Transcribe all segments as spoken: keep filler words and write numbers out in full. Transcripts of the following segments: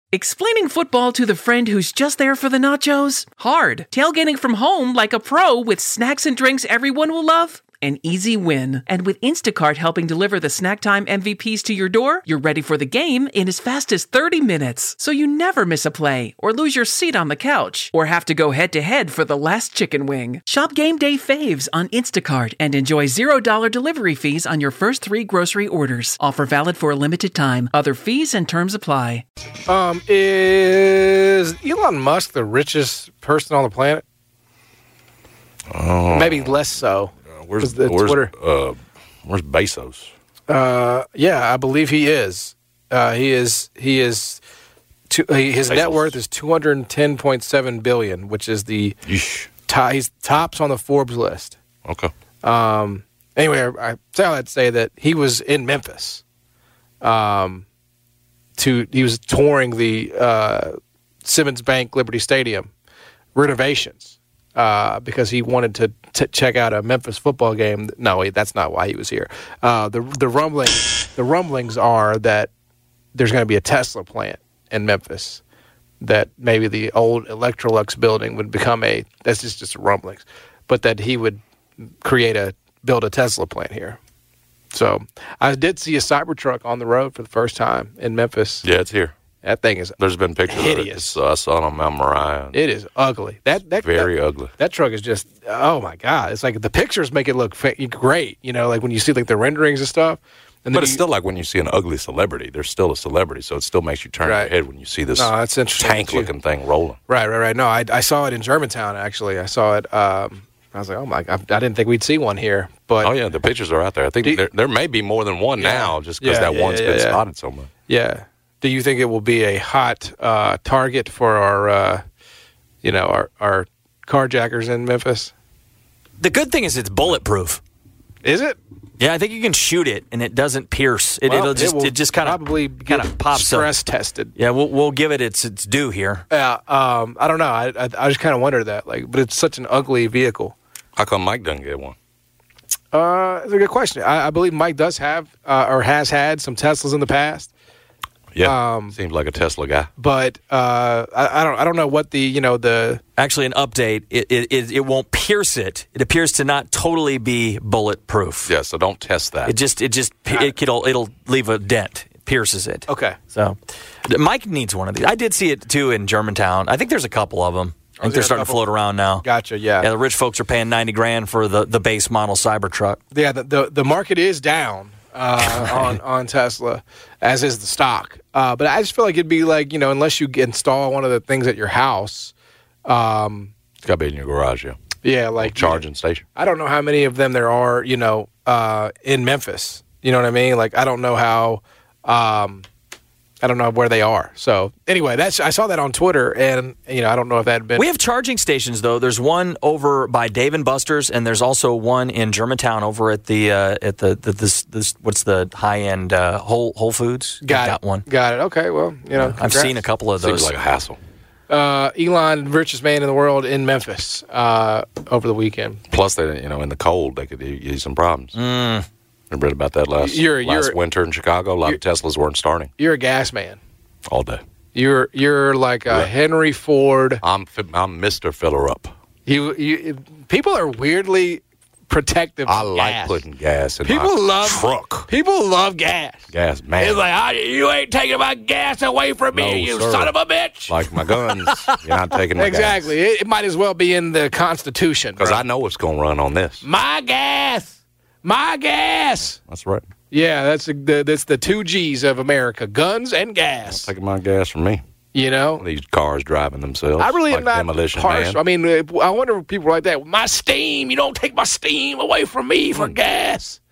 Explaining football to the friend who's just there for the nachos? Hard. Tailgating from home like a pro with snacks and drinks everyone will love? An easy win. And with Instacart helping deliver the snack time M V Ps to your door, you're ready for the game in as fast as thirty minutes. So you never miss a play, or lose your seat on the couch, or have to go head-to-head for the last chicken wing. Shop Game Day Faves on Instacart and enjoy zero dollars delivery fees on your first three grocery orders. Offer valid for a limited time. Other fees and terms apply. Um, is Elon Musk the richest person on the planet? Oh. Maybe less so. Where's, the where's, Twitter? Uh, where's Bezos? Uh, yeah, I believe he is. Uh, he is. He is. Two, he, his Bezos. net worth is two hundred ten point seven billion, which is the Yeesh. top. He's tops on the Forbes list. Okay. Um. Anyway, I say all that to say that he was in Memphis. Um. To he was touring the uh, Simmons Bank Liberty Stadium renovations. Uh, because he wanted to t- check out a Memphis football game. No, wait, that's not why he was here. Uh, the the rumbling, the rumblings are that there's going to be a Tesla plant in Memphis. That maybe the old Electrolux building would become a. That's just just rumblings, but that he would create a build a Tesla plant here. So I did see a Cybertruck on the road for the first time in Memphis. Yeah, it's here. That thing is There's been pictures hideous. of it. Uh, I saw it on Mount Moriah. It is ugly. That that Very that, ugly. That truck is just oh my god! It's like the pictures make it look fa- great. You know, like when you see like the renderings and stuff. And But then it's you, still like when you see an ugly celebrity. They're still a celebrity, so it still makes you turn Right. your head when you see this no, that's interesting. tank-looking thing rolling. Right, right, right. No, I, I saw it in Germantown. Actually, I saw it. Um, I was like, oh my! I, I didn't think we'd see one here. But Oh, yeah, the pictures are out there. I think Do you- there, there may be more than one Yeah. now just because Yeah, that yeah, one's yeah, been yeah. spotted so much. yeah, do you think it will be a hot uh, target for our, uh, you know, our our carjackers in Memphis? The good thing is it's bulletproof. Is it? Yeah, I think you can shoot it and it doesn't pierce. It, Well, it'll just will it just kind of probably kind get of pops stress up. tested. Yeah, we'll we'll give it its its due here. Yeah, um, I don't know. I I, I just kind of wondered that. Like, but it's such an ugly vehicle. How come Mike doesn't get one? Uh, it's a good question. I, I believe Mike does have uh, or has had some Teslas in the past, Yeah, Um, seems like a Tesla guy. but uh, I, I don't. I don't know what the you know the Actually, an update. It, it it it won't pierce it. It appears to not totally be bulletproof. Yeah, so don't test that. It just it just it, it'll it'll leave a dent. It pierces it. okay. So, Mike needs one of these. I did see it too in Germantown. I think there's a couple of them. I think there they're a starting to couple? float around now. Gotcha. Yeah. Yeah, the rich folks are paying ninety grand for the, the base model Cybertruck. Yeah. The the, the market is down uh, on on Tesla, as is the stock. Uh, but I just feel like it'd be like you know unless you install one of the things at your house. Um, It's got to be in your garage, yeah. yeah, like Charging station. I don't know how many of them there are, you know, uh, in Memphis. You know what I mean? Like, I don't know how, um, I don't know where they are. So, anyway, that's I saw that on Twitter, and, you know, I don't know if that had been. We have charging stations, though. There's one over by Dave and Buster's, and there's also one in Germantown over at the, uh, at the, the this, this, what's the high-end uh, Whole, Whole Foods? got Got it. one. Got it. Okay, well, you know, I've congrats. seen a couple of those. Seems like a hassle. Uh, Elon, richest man in the world in Memphis uh, over the weekend. Plus, they, you know, in the cold, they could give you some problems. Mm. I read about that last, You're- last you're- winter in Chicago. A lot of Teslas weren't starting You're a gas man. all day. You're you're like a Yeah. Henry Ford. I'm I'm Mister Filler Up. You you people are weirdly protective. I of like gas. putting gas in People my love truck. People love gas. Gas, man. It's like, "Ah, you ain't taking my gas away from me, No, you sir. son of a bitch. Like my guns. You're not taking my Exactly. It, it might as well be in the Constitution. Because bro. I know what's going to run on this. my gas, my gas. That's right. Yeah, that's the, the that's the two G's of America: guns and gas. Taking my gas from me. You know, These cars driving themselves. I really like am not Demolition partial. Man. I mean, uh, I wonder if people like that. My steam, you don't take my steam away from me for gas.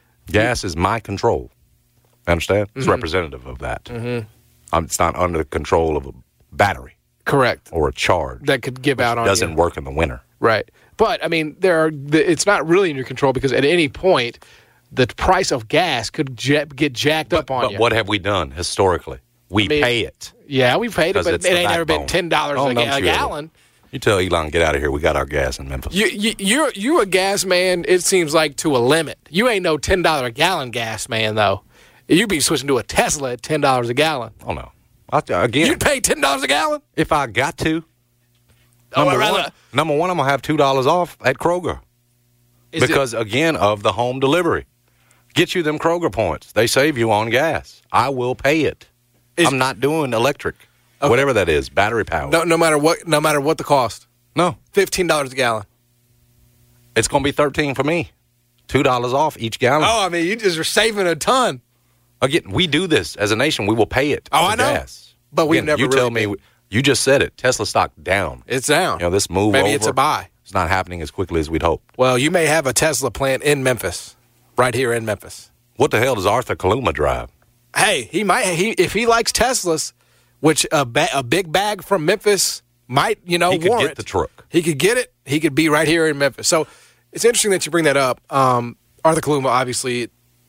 Gas is my control. Understand? It's Mm-hmm. representative of that. Mm-hmm. Um, it's not under the control of a battery Correct. or a charge. That could give out on doesn't you. work in the winter. Right. But, I mean, there are. The, it's not really in your control because at any point, the price of gas could ja- get jacked up on But you. what have we done historically? We mean, pay it. Yeah, we paid it, 'Cause but it it's the ain't never been backbone. ten dollars Oh, a, no, ga- a sure. gallon. You tell Elon, get out of here. We got our gas in Memphis. You, you, you're you a gas man. It seems like to a limit. You ain't no ten dollar a gallon gas man though. You be switching to a Tesla at ten dollars a gallon. oh, no. I'll, again, You'd pay ten dollars a gallon? if I got to. Oh, Number I'd rather- one, number one, I'm gonna have two dollars off at Kroger Is it- because again of the home delivery. Get you them Kroger points. They save you on gas. I will pay it. Is- I'm not doing electric, Okay. whatever that is, battery power. no, no matter what, no matter what the cost, no, fifteen dollars a gallon. it's gonna be thirteen for me. Two dollars off each gallon. Oh, I mean, you just are saving a ton. Again, we do this as a nation. We will pay it. Oh, for I know. Gas. But we've Again, never You tell really me. been- You just said it. Tesla stock down. It's down. You know this move Maybe over. it's a buy. It's not happening as quickly as we'd hoped. Well, you may have a Tesla plant in Memphis, right here in Memphis. What the hell does Arthur Kaluma drive? Hey, he might. He if he likes Teslas, which a, ba- a big bag from Memphis might, you know, He could warrant. get the truck. He could get it. He could be right here in Memphis. So it's interesting that you bring that up. Um, Arthur Kaluma obviously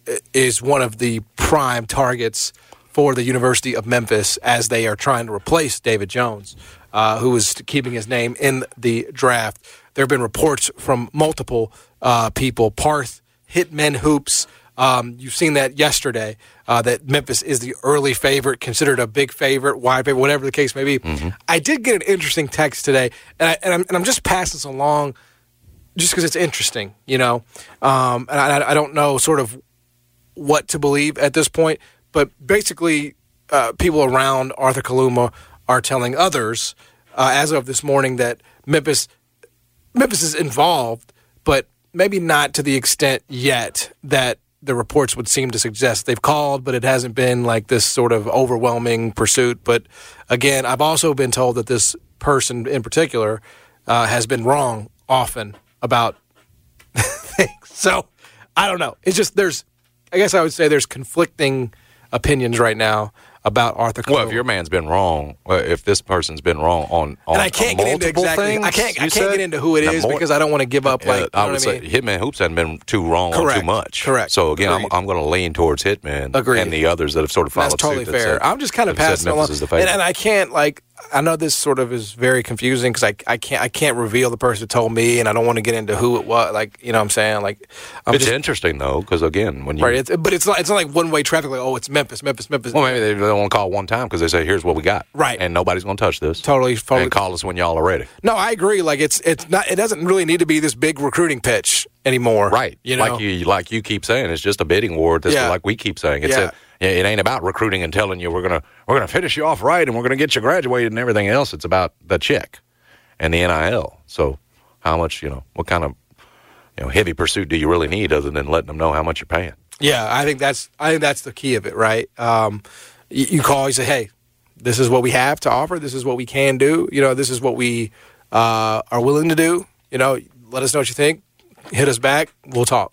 is one of the prime targets for the University of Memphis as they are trying to replace David Jones, uh, who is keeping his name in the draft. There have been reports from multiple uh, people, Parth, Hitmen Hoops. Um, you've seen that yesterday, uh, that Memphis is the early favorite, considered a big favorite, wide favorite, whatever the case may be. Mm-hmm. I did get an interesting text today, and, I, and, I'm, and I'm just passing this along just because it's interesting, you know. Um, and I, I don't know sort of what to believe at this point, but basically uh, people around Arthur Kaluma are telling others, uh, as of this morning, that Memphis Memphis is involved, but maybe not to the extent yet that the reports would seem to suggest. They've called, but it hasn't been like this sort of overwhelming pursuit. But again, I've also been told that this person in particular uh, has been wrong often about things. So I don't know. It's just there's, I guess I would say there's conflicting opinions right now about Arthur Kaluma. Well, if your man's been wrong, uh, if this person's been wrong on, on and I can't get into multiple exactly. things, I can't. I you can't said? get into who it Now, is more- because I don't want to give up. Like Uh, you know I would what say I mean? Hitman Hoops hasn't been too wrong on Correct. too much. Correct. So again, Agreed. I'm, I'm going to lean towards Hitman Agreed. and the others that have sort of followed That's totally suit. that fair. said- I'm just kind of that said passing Memphis along, is the and, favorite. and I can't like. I know this sort of is very confusing because I, I can't I can't reveal the person who told me, and I don't want to get into who it was. Like you know, what I'm saying like. I'm it's just, interesting though, because again, when you right. It's, but it's not. It's not like one way traffic. Like oh, it's Memphis, Memphis, Memphis. well, maybe they don't want to call one time because they say, "Here's what we got," Right. and nobody's going to touch this. Totally, totally. And call us when y'all are ready. No, I agree. Like it's it's not. It doesn't really need to be this big recruiting pitch anymore. Right. You know. like you like you keep saying, it's just a bidding war. This Yeah. like we keep saying, it's Yeah. a, it ain't about recruiting and telling you we're gonna we're gonna finish you off right and we're gonna get you graduated and everything else. It's about the check and the N I L. So how much you know? What kind of you know heavy pursuit do you really need other than letting them know how much you're paying? Yeah, I think that's I think that's the key of it, right? Um, you, you call, you say, "Hey, this is what we have to offer. This is what we can do. You know, this is what we uh, are willing to do. You know, let us know what you think. Hit us back. We'll talk."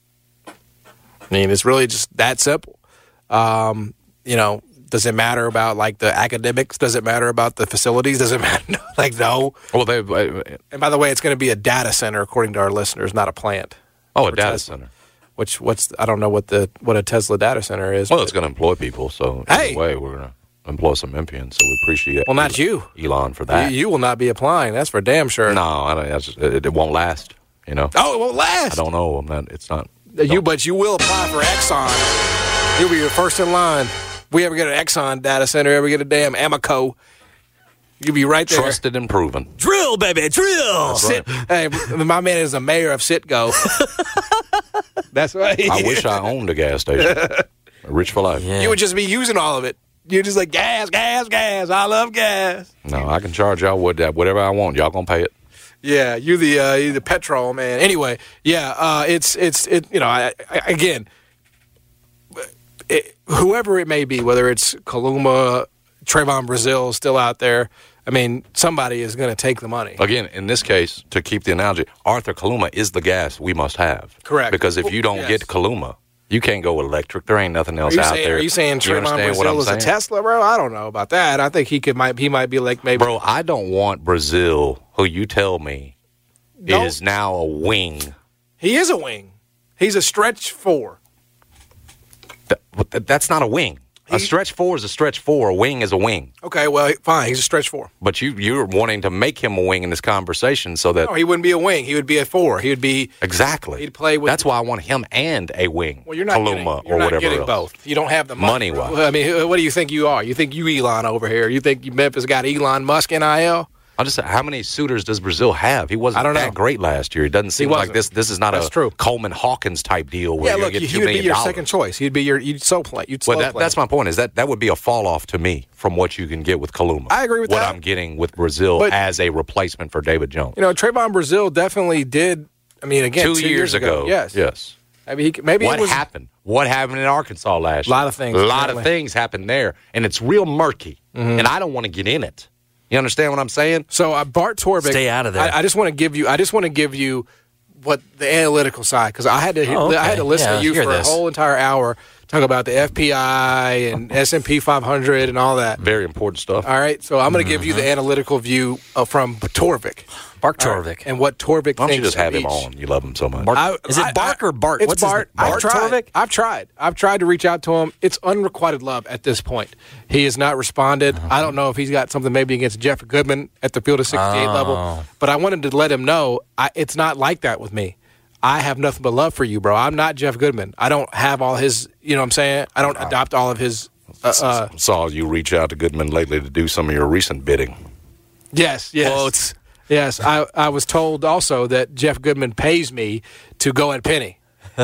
I mean, it's really just that simple. Um, you know, does it matter about like the academics? Does it matter about the facilities? Does it matter? Like, no. Well, they uh, And by the way, it's going to be a data center, according to our listeners, not a plant. oh a For data Tesla. center. Which what's I don't know what the what a Tesla data center is. Well, but- it's going to employ people. So Hey. anyway, we're going to employ some Memphians. So we appreciate. Well, not you. Elon, for that. You, you will not be applying. That's for damn sure. no, I don't, that's just, it, it won't last. You know. Oh, it won't last. I don't know. I'm not. It's not. You, but you will apply for Exxon. You'll be your first in line. We ever get an Exxon data center, ever get a damn Amoco, you'll be right there. Trusted and proven. Drill, baby, drill. Sit, hey, my man is a mayor of Citgo. That's right. I wish I owned a gas station. Rich for life. Yeah. You would just be using all of it. You're just like gas, gas, gas. I love gas. No, I can charge y'all what, whatever I want. Y'all gonna pay it. Yeah, you the uh, you the petrol man. Anyway, yeah, uh, it's it's it. You know, I, I, again, it, whoever it may be, whether it's Kaluma, Trayvon Brazil still out there. I mean, somebody is going to take the money. Again, in this case, to keep the analogy, Arthur Kaluma is the gas we must have. Correct. Because if you don't Yes. get Kaluma, you can't go electric. There ain't nothing Are else you, out saying, there. are you saying You Trayvon understand what I'm Brazil is a saying? Tesla, bro? I don't know about that. I think he could might he might be like maybe. Bro, I don't want Brazil, who you tell me Don't- is now a wing. He is a wing. He's a stretch four. Th- but th- that's not a wing. A stretch four is a stretch four. A wing is a wing. Okay, well, fine. He's a stretch four. But you, you're wanting to make him a wing in this conversation so that... No, he wouldn't be a wing. He would be a four. He would be... Exactly. He'd play with... That's why I want him and a wing. Well, you're not Kaluma getting, you're or not whatever getting else. both. You don't have the money. Money-wise. I mean, what do you think you are? You think you Elon over here? You think you Memphis got Elon Musk N I L? I'll just say, how many suitors does Brazil have? He wasn't I don't that know. great last year. It doesn't seem wasn't. like this. This is not That's a true. Coleman Hawkins type deal where Yeah, you're look, going to he get two would be million your dollars. second choice. He'd be your... You'd slow play. You'd slow Well, that, play. that's my point. Is that that would be a fall off to me from what you can get with Kaluma. I agree with what that. I'm getting with Brazil But- as a replacement for David Jones. You know, Trayvon Brazil definitely did... I mean, again, two, two, years ago, Yes. yes. I mean, he, maybe What it was... happened? What happened in Arkansas last year? Lot of things, A lot apparently. of things happened there, and it's real murky. Mm-hmm. And I don't want to get in it. You understand what I'm saying? So uh, Bart Torvik... Stay out of there. I, I just want to give you... I just want to give you what the analytical side, because I had to Oh, okay. I had to listen Yeah, to you hear for this. a whole entire hour talk about the F P I and S and P five hundred and all that. Very important stuff. All right, so I'm going to give Mm-hmm. you the analytical view uh, from Torvik. Bark All right, Torvik. and what Torvik Why don't thinks you just have of him each. on? You love him so much. Bark- I- Is it I- Bark I- or Bart? It's What's his Bart. name? I've Bart tried. Torvik? I've tried. I've tried to reach out to him. It's unrequited love at this point. He has not responded. Uh-huh. I don't know if he's got something maybe against Jeff Goodman at the field of sixty-eight Oh. level, but I wanted to let him know I, it's not like that with me. I have nothing but love for you, bro. I'm not Jeff Goodman. I don't have all his, you know what I'm saying? I don't adopt all of his, uh, uh, Saw you reach out to Goodman lately to do some of your recent bidding. yes, yes. Quotes. Yes, I, I was told also that Jeff Goodman pays me to go at Penny.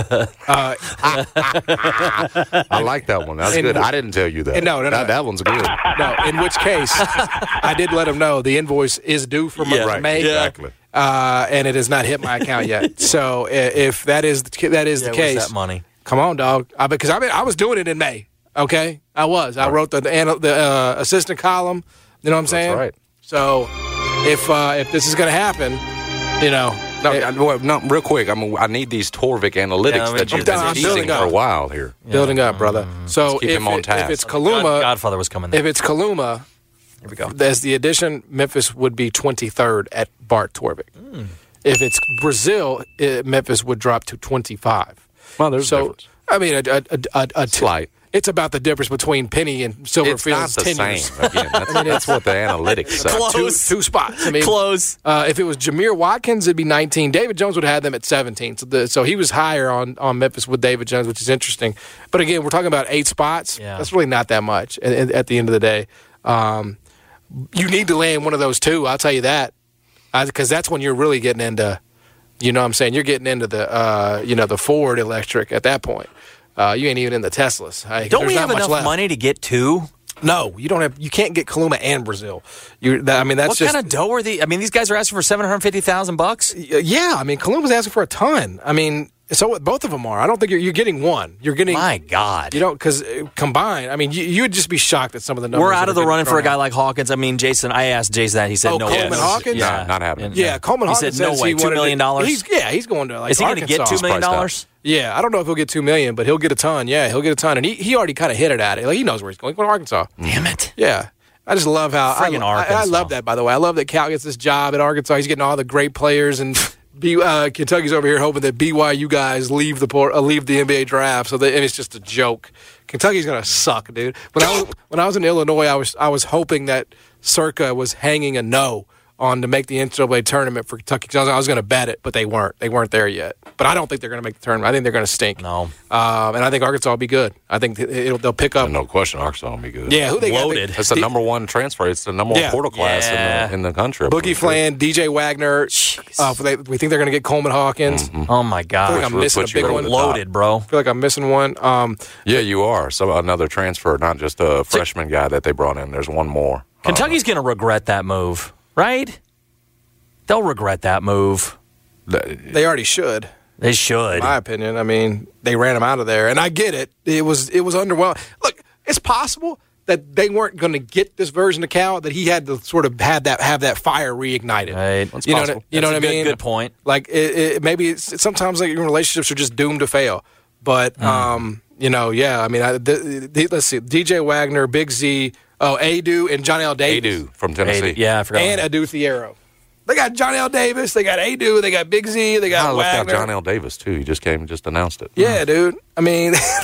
I like that one. That's And- good. I didn't tell you that. and no, no, no. That, that one's good. No, in which case, I did let him know the invoice is due for Yeah, May, right, exactly. uh, and it has not hit my account yet. So i- if that is the, that is Yeah, the where's case, that money? come on, dog. I, because I mean, I was doing it in May. Okay, I was. I wrote the the, ana- the uh, assistant column. You know what I'm saying? right. So if uh, if this is going to happen, you know, No, it- I- well, no, real quick. I mean, I need these Torvik analytics Yeah, I mean, that you've I'm down- been I'm teasing building for up. a while here. building up, brother. So keep if, him on it- task. if it's God, Kaluma, Godfather was coming there. if it's Kaluma, Here we go. as the addition, Memphis would be twenty-third at Bart Torvik. If it's Brazil, uh, Memphis would drop to twenty-five. Well, there's a So, difference. I mean, a, a, a, a, a t- Slight. It's about the difference between Penny and It's not Silverfield's the tenures. same. Again, that's, that's what the analytics say. Close. Two, two spots. I mean, Close. Uh, if it was Jameer Watkins, it'd be nineteen. David Jones would have had them at seventeen. So, the, so he was higher on, on Memphis with David Jones, which is interesting. But again, we're talking about eight spots. Yeah. That's really not that much at, at, at the end of the day. Um, you need to land one of those two. I'll tell you that, because that's when you're really getting into, you know what I'm saying? You're getting into the, uh, you know, the Ford electric at that point. Uh, you ain't even in the Teslas. Hey, Don't there's we not have much enough left. money to get two? No, you don't have. You can't get Kaluma and Brazil. You, that, I mean, that's What just kind of dough are these? I mean, these guys are asking for seven hundred fifty thousand bucks. yeah. I mean, Kaluma's asking for a ton. I mean, so what both of them are. I don't think you're, you're getting one. You're getting. My God. You don't because combined. I mean, you, you would just be shocked at some of the numbers. We're that out of are the getting running for a thrown guy out. like Hawkins. I mean, Jason, I asked Jason that. He said Oh, no. Coleman yes. Hawkins? Yeah, No, not happening. And- Yeah, Coleman He Hawkins said no says way. he Two wanted million to- dollars. He's yeah, he's going to like. Is he going to get Arkansas. two million Priced out. dollars? Yeah, I don't know if he'll get two million, but he'll get a ton. Yeah, he'll get a ton, and he, he already kind of hit it at it. Like he knows where he's going. He's going to Arkansas. Damn it. Yeah. I just love how I, Friggin' I, I Arkansas. love that. By the way, I love that Cal gets this job at Arkansas. He's getting all the great players, and B, uh, Kentucky's over here hoping that B Y U guys leave the por- uh, leave the N B A draft. So that, and it's just a joke. Kentucky's gonna suck, dude. When I was when I was in Illinois, I was I was hoping that Circa was hanging a no on to make the N C double A tournament for Kentucky. 'Cause I was, I was going to bet it, but they weren't. They weren't there yet. But I don't think they're going to make the tournament. I think they're going to stink. No. Um, and I think Arkansas will be good. I think th- it'll, they'll pick up. No question, Arkansas will be good. Yeah, who they got? Loaded. It's the D- number one transfer. It's the number one Yeah. portal class Yeah. in, the, in the country. I'm Boogie pretty sure. Flan, D J Wagner. Uh, they, we think they're going to get Coleman Hawkins. Oh, my I feel God. like I'm Which missing a puts you big over one. the I top. Loaded, bro. feel like I'm missing one. Um, Yeah, you are. So another transfer, not just a freshman guy that they brought in. There's one more. Kentucky's going to regret that move, right? They'll regret that move. Uh, they already should, They should. in my opinion. I mean, they ran him out of there, and I get it. It was it was underwhelming. Look, it's possible that they weren't going to get this version of Cal. That he had to sort of have that have that fire reignited. Right. That's You know, possible. what, you know That's what a I good- mean? good point. Like it, it, maybe it's, sometimes like your relationships are just doomed to fail. But Mm. um, you know, yeah. I mean, I, the, the, let's see, D J Wagner, Big Z, oh Adu, and John L. Davis, Adu from Tennessee. Yeah, I forgot. and Adu Thiero. They got John L. Davis, they got Adu, they got Big Z, they got I left out Wagner. John L. Davis too. He just came, and just announced it. Yeah, dude. I mean,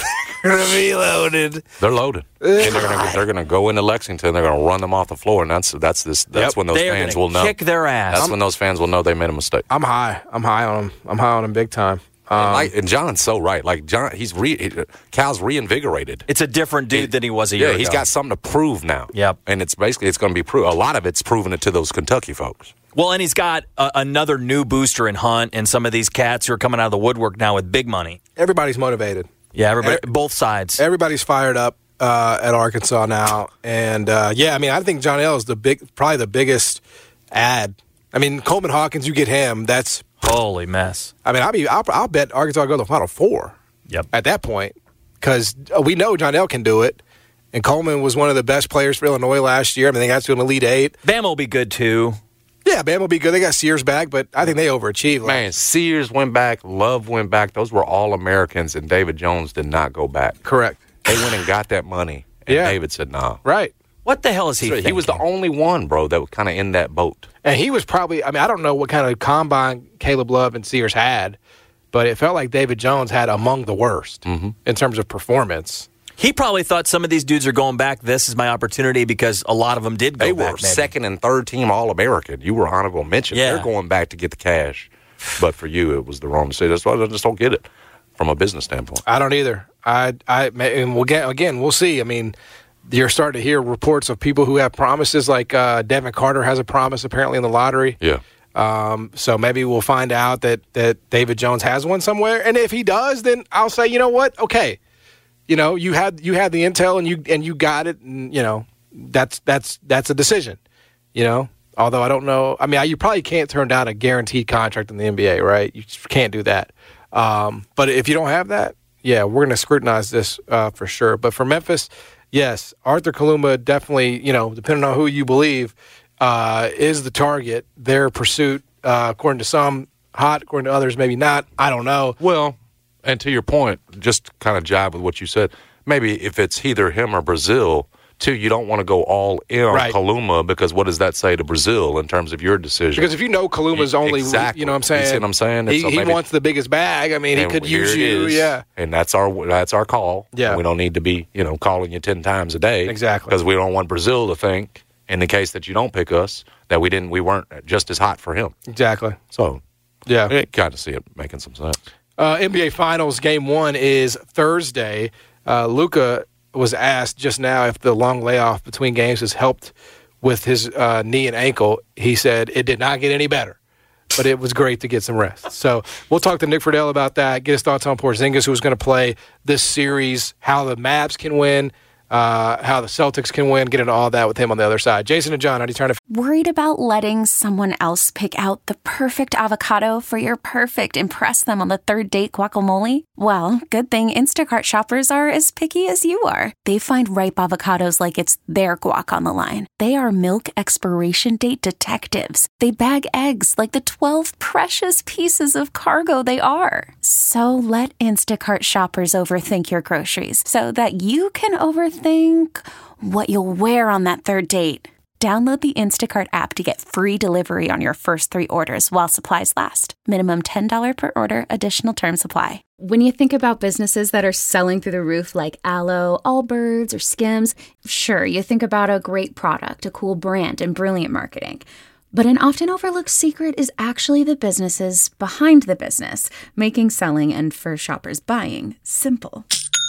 gonna be loaded. They're loaded, and they're gonna they're gonna go into Lexington. They're gonna run them off the floor, and that's that's this that's Yep. when those They are fans gonna will know. kick their ass. That's when those fans will know they made a mistake. I'm high. I'm high on him. I'm high on him big time. Um, like, and John's so right. Like John, he's re, he, Cal's reinvigorated. It's a different dude It- than he was a year yeah, ago. he's got something to prove now. Yep. And it's basically it's going to be proof. A lot of it's proving it to those Kentucky folks. Well, and he's got a, another new booster in Hunt and some of these cats who are coming out of the woodwork now with big money. everybody's motivated. Yeah, everybody, Eh, both sides. Everybody's fired up uh, at Arkansas now, and uh, yeah, I mean, I think John L is the big, probably the biggest ad. I mean, Coleman Hawkins, you get him. That's, Holy mess. I mean, I'll be, I'll, I'll bet Arkansas will go to the Final Four. Yep. At that point, because we know John L can do it, and Coleman was one of the best players for Illinois last year. I mean, they got to an Elite Eight. Bama will be good too. Yeah, Bama will be good. They got Sears back, but I think they overachieved. Man, Sears went back. Love went back. Those were all Americans, and David Jones did not go back. Correct. They went and got that money, and Yeah. David said, "No." Right. What the hell is he So thinking? he was the only one, bro, that was kind of in that boat. And he was probably, I mean, I don't know what kind of combine Caleb Love and Sears had, but it felt like David Jones had among the worst Mm-hmm. in terms of performance. He probably thought some of these dudes are going back. This is my opportunity because a lot of them did go They back. were maybe. second and third team All-American. You were honorable mention. Yeah. They're going back to get the cash. But for you, it was the wrong decision. That's why I just don't get it from a business standpoint. I don't either. I, I, and we'll get, again, we'll see. I mean, you're starting to hear reports of people who have promises, like uh, Devin Carter has a promise apparently in the lottery. Yeah. Um, so maybe we'll find out that, that David Jones has one somewhere. And if he does, then I'll say, you know what? Okay. You know, you had you had the intel and you and you got it, and you know that's that's that's a decision. You know, although I don't know. I mean, I, you probably can't turn down a guaranteed contract in the N B A, right? You just can't do that. Um, but if you don't have that, yeah, we're going to scrutinize this uh, for sure. But for Memphis, yes, Arthur Kaluma definitely, you know, depending on who you believe, uh, is the target. Their pursuit, uh, according to some, hot, according to others, maybe not. I don't know. Well, and to your point, just kind of jive with what you said, maybe if it's either him or Brazil, too, you don't want to go all in on Right. Kaluma because what does that say to Brazil in terms of your decision? Because if you know Kaluma's only, Exactly. you know what I'm saying? You see what I'm saying? He, So he maybe- wants the biggest bag. I mean, he And could here use it you. is. Yeah. And that's our that's our call. Yeah. We don't need to be, you know, calling you ten times a day. Exactly. Because we don't want Brazil to think, in the case that you don't pick us, that we didn't we weren't just as hot for him. Exactly. So Yeah. I kind of see it making some sense. Uh, N B A Finals game one is Thursday. Uh, Luka was asked just now if the long layoff between games has helped with his uh, knee and ankle. He said it did not get any better, but it was great to get some rest. So we'll talk to Nick Friedel about that, get his thoughts on Porzingis, who's going to play this series, how the Mavs can win, uh, how the Celtics can win, get into all that with him on the other side. Jason and John, how do you turn to Worried about letting someone else pick out the perfect avocado for your perfect impress them on the third date guacamole? Well, good thing Instacart shoppers are as picky as you are. They find ripe avocados like it's their guac on the line. They are milk expiration date detectives. They bag eggs like the twelve precious pieces of cargo they are. So let Instacart shoppers overthink your groceries so that you can overthink what you'll wear on that third date. Download the Instacart app to get free delivery on your first three orders while supplies last. Minimum ten dollars per order. Additional terms apply. When you think about businesses that are selling through the roof like Aloe, Allbirds, or Skims, sure, you think about a great product, a cool brand, and brilliant marketing. But an often overlooked secret is actually the businesses behind the business, making selling and for shoppers buying simple.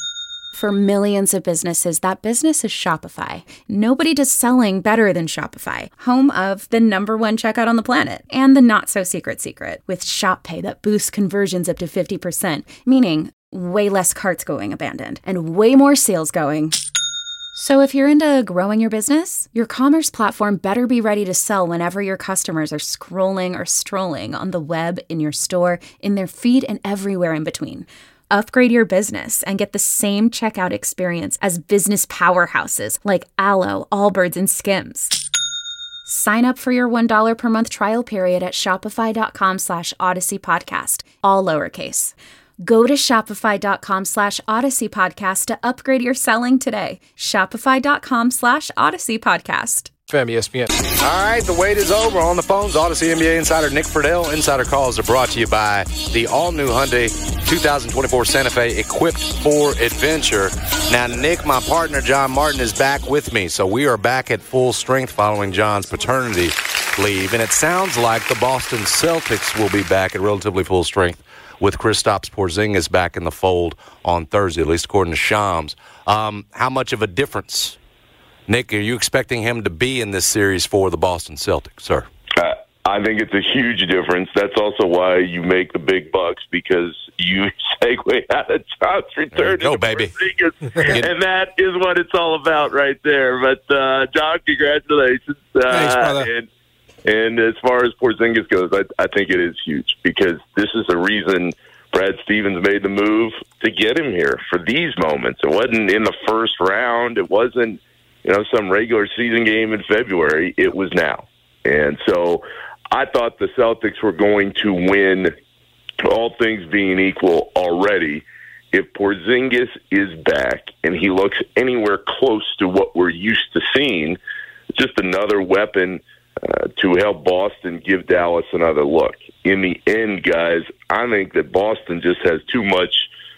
For millions of businesses, that business is Shopify. Nobody does selling better than Shopify, home of the number one checkout on the planet and the not-so-secret secret with Shop Pay that boosts conversions up to fifty percent, meaning way less carts going abandoned and way more sales going. So if you're into growing your business, your commerce platform better be ready to sell whenever your customers are scrolling or strolling on the web, in your store, in their feed, and everywhere in between. Upgrade your business and get the same checkout experience as business powerhouses like Aloe, Allbirds, and Skims. Sign up for your one dollar per month trial period at shopify.com slash Odyssey Podcast, all lowercase. Go to shopify.com slash Odyssey Podcast to upgrade your selling today. Shopify.com slash Odyssey Podcast. F M E S P N. All right, the wait is over. On the phones, Odyssey N B A insider Nick Friedel. Insider calls are brought to you by the all-new Hyundai twenty twenty-four Santa Fe, equipped for adventure. Now, Nick, my partner John Martin, is back with me, so we are back at full strength following John's paternity leave, and it sounds like the Boston Celtics will be back at relatively full strength with Kristaps Porzingis back in the fold on Thursday, at least according to Shams. Um, how much of a difference, Nick, are you expecting him to be in this series for the Boston Celtics, sir? Uh, I think it's a huge difference. That's also why you make the big bucks, because you segue out of John's return. Go, baby. And that is what it's all about right there. But, uh, John, congratulations. Uh, Thanks, brother. And, and as far as Porzingis goes, I, I think it is huge, because this is the reason Brad Stevens made the move to get him here for these moments. It wasn't in the first round. It wasn't, you know, some regular season game in February. It was now. And so I thought the Celtics were going to win, all things being equal already, if Porzingis is back and he looks anywhere close to what we're used to seeing. Just another weapon uh, to help Boston give Dallas another look. In the end, guys, I think that Boston just has too much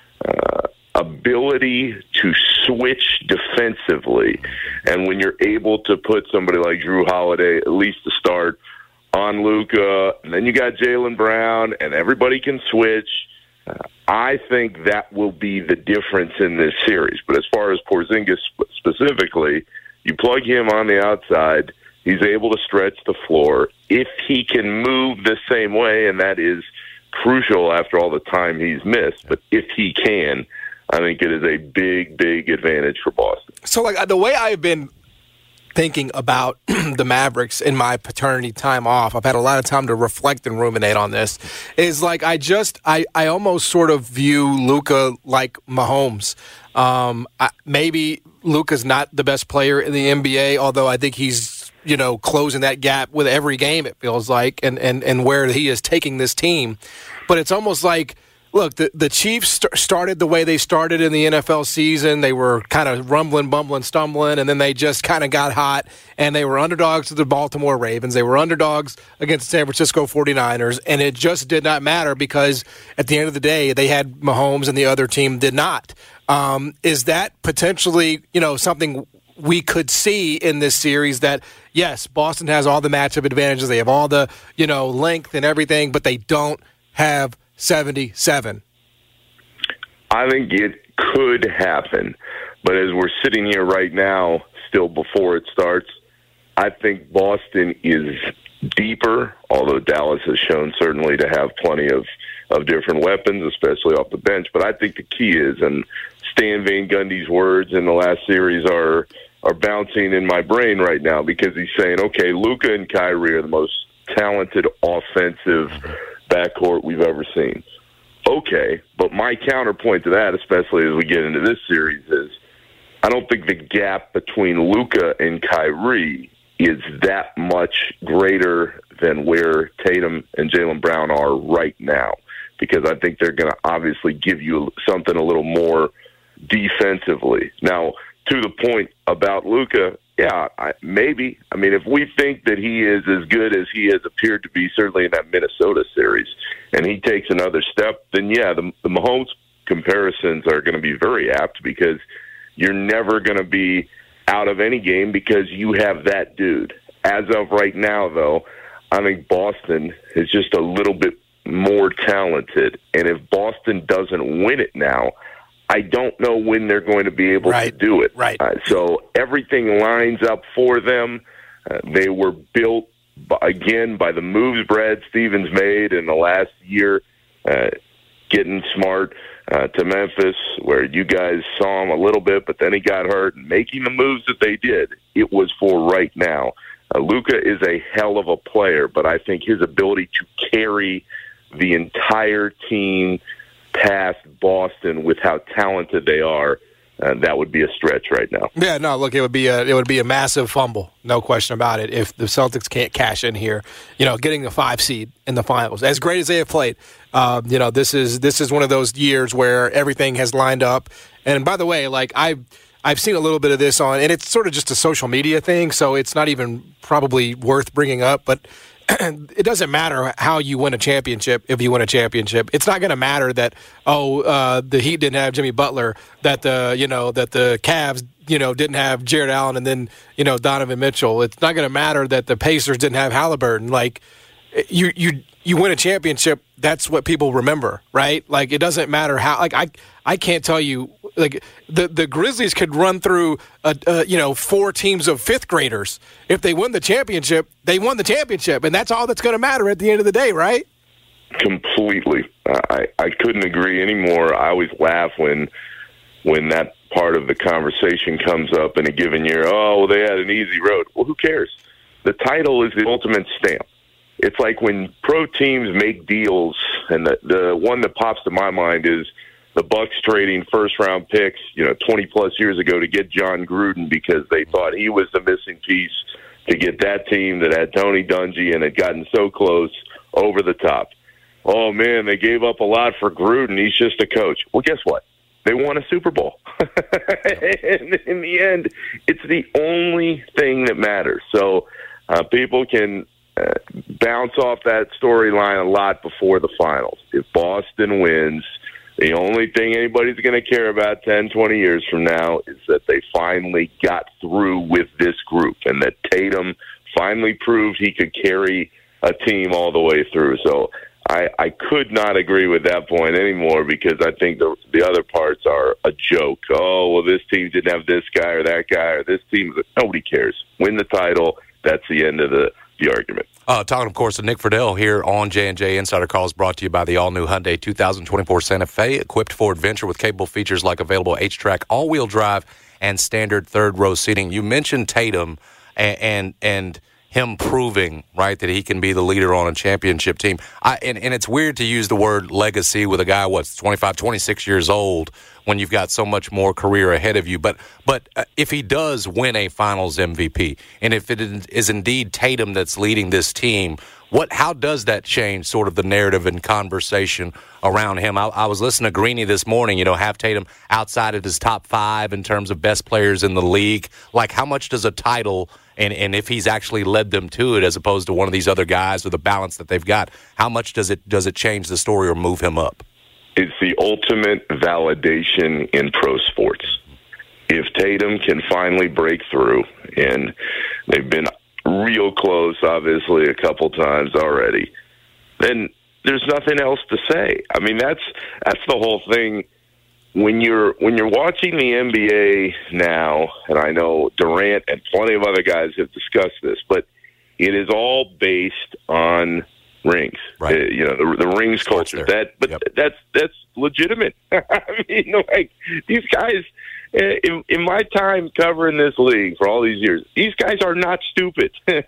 uh, ability to switch defensively. And when you're able to put somebody like Drew Holiday, at least to start, on Luka, and then you got Jaylen Brown, and everybody can switch, uh, I think that will be the difference in this series. But as far as Porzingis specifically, you plug him on the outside, he's able to stretch the floor. If he can move the same way, and that is crucial after all the time he's missed, but if he can, I think it is a big, big advantage for Boston. So, like, the way I've been thinking about the Mavericks in my paternity time off, I've had a lot of time to reflect and ruminate on this, is like I just, I, I almost sort of view Luka like Mahomes. Um, I, maybe Luka's not the best player in the N B A, although I think he's, you know, closing that gap with every game, it feels like, and, and, and where he is taking this team. But it's almost like, look, the, the Chiefs st- started the way they started in the N F L season. They were kind of rumbling, bumbling, stumbling, and then they just kind of got hot, and they were underdogs to the Baltimore Ravens. They were underdogs against the San Francisco forty-niners, and it just did not matter because at the end of the day, they had Mahomes and the other team did not. Um, is that potentially, you know, something we could see in this series that, yes, Boston has all the matchup advantages. They have all the, you know, length and everything, but they don't have seventy-seven. I think it could happen, but as we're sitting here right now, still before it starts, I think Boston is deeper, although Dallas has shown certainly to have plenty of, of different weapons, especially off the bench. But I think the key is, and Stan Van Gundy's words in the last series are are bouncing in my brain right now, because he's saying, okay, Luka and Kyrie are the most talented offensive backcourt we've ever seen. Okay, but my counterpoint to that, especially as we get into this series, is I don't think the gap between Luka and Kyrie is that much greater than where Tatum and Jaylen Brown are right now, because I think they're going to obviously give you something a little more defensively. Now, to the point about Luka, yeah, I, maybe. I mean, if we think that he is as good as he has appeared to be, certainly in that Minnesota series, and he takes another step, then yeah, the, the Mahomes comparisons are going to be very apt, because you're never going to be out of any game because you have that dude. As of right now, though, I think Boston is just a little bit more talented, and if Boston doesn't win it now, I don't know when they're going to be able right. to do it. Right. Uh, so everything lines up for them. Uh, they were built, by, again, by the moves Brad Stevens made in the last year, uh, getting smart uh, to Memphis, where you guys saw him a little bit, but then he got hurt, and making the moves that they did, it was for right now. Uh, Luka is a hell of a player, but I think his ability to carry the entire team past Boston with how talented they are, uh, that would be a stretch right now. Yeah, no, look, it would be a it would be a massive fumble, no question about it, if the Celtics can't cash in here. You know, getting a five seed in the finals, as great as they have played, uh, you know, this is this is one of those years where everything has lined up. And by the way, like I I've seen a little bit of this on, and it's sort of just a social media thing, so it's not even probably worth bringing up, but it doesn't matter how you win a championship if you win a championship. It's not going to matter that, oh, uh, the Heat didn't have Jimmy Butler, that the, you know, that the Cavs, you know, didn't have Jared Allen and then, you know, Donovan Mitchell. It's not going to matter that the Pacers didn't have Halliburton. Like, you you you win a championship, that's what people remember, right? Like, it doesn't matter how, like, I I can't tell you, like, the, the Grizzlies could run through, a, a, you know, four teams of fifth graders. If they win the championship, they won the championship, and that's all that's going to matter at the end of the day, right? Completely. I, I couldn't agree anymore. I always laugh when when that part of the conversation comes up in a given year. Oh, well, they had an easy road. Well, who cares? The title is the ultimate stamp. It's like when pro teams make deals, and the, the one that pops to my mind is the Bucks trading first-round picks, you know, twenty-plus years ago to get John Gruden because they thought he was the missing piece to get that team that had Tony Dungy and had gotten so close over the top. Oh, man, they gave up a lot for Gruden. He's just a coach. Well, guess what? They won a Super Bowl. And in the end, it's the only thing that matters. So uh, people can uh, bounce off that storyline a lot before the finals. If Boston wins, the only thing anybody's going to care about ten, twenty years from now is that they finally got through with this group and that Tatum finally proved he could carry a team all the way through. So I, I could not agree with that point anymore because I think the the other parts are a joke. Oh, well, this team didn't have this guy or that guy or this team. Nobody cares. Win the title. That's the end of the, the argument. Uh, talking, of course, to Nick Friedel here on J and J Insider Calls, brought to you by the all-new Hyundai twenty twenty-four Santa Fe, equipped for adventure with capable features like available H-Track all-wheel drive and standard third-row seating. You mentioned Tatum and and, and him proving, right, that he can be the leader on a championship team. I, and, and it's weird to use the word legacy with a guy, what's twenty-five, twenty-six years old when you've got so much more career ahead of you. But but uh, if he does win a Finals M V P, and if it is indeed Tatum that's leading this team, what how does that change sort of the narrative and conversation around him? I, I was listening to Greeny this morning, you know, have Tatum outside of his top five in terms of best players in the league. Like, how much does a title, and, and if he's actually led them to it as opposed to one of these other guys with the balance that they've got, how much does it does it change the story or move him up? It's the ultimate validation in pro sports. If Tatum can finally break through, and they've been real close, obviously, a couple times already, then there's nothing else to say. I mean, that's that's the whole thing. When you're when you're watching the N B A now, and I know Durant and plenty of other guys have discussed this, but it is all based on rings. Right. Uh, you know, the, the rings Sports culture. there. That, but Yep. that's that's legitimate. I mean, like these guys. In, in my time covering this league for all these years, these guys are not stupid. they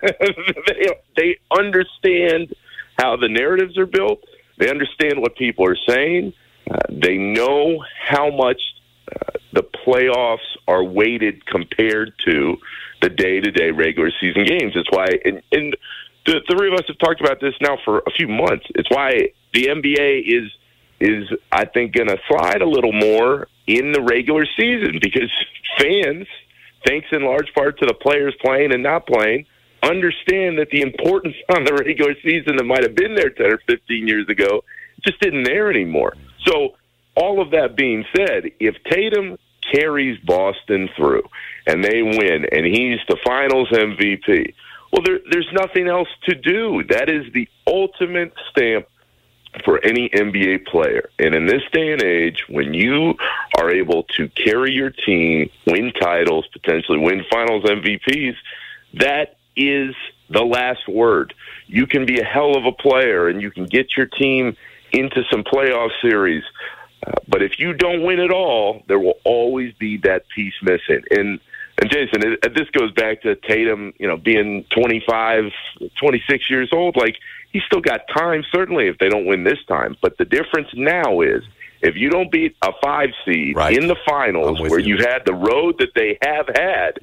they understand how the narratives are built. They understand what people are saying. Uh, they know how much uh, the playoffs are weighted compared to the day-to-day regular season games. It's why, and, and the three of us have talked about this now for a few months. It's why the N B A is is I think going to slide a little more in the regular season because fans, thanks in large part to the players playing and not playing, understand that the importance on the regular season that might have been there ten or fifteen years ago just isn't there anymore. So all of that being said, if Tatum carries Boston through and they win and he's the Finals M V P, well, there, there's nothing else to do. That is the ultimate stamp for any N B A player. And in this day and age, when you are able to carry your team, win titles, potentially win Finals M V Ps, that is the last word. You can be a hell of a player and you can get your team into some playoff series. Uh, but if you don't win at all, there will always be that piece missing. And and Jason, it, this goes back to Tatum, you know, being twenty-five, twenty-six years old. Like, he's still got time, certainly, if they don't win this time. But the difference now is if you don't beat a five seed right. in the finals where you. you've had the road that they have had, yep.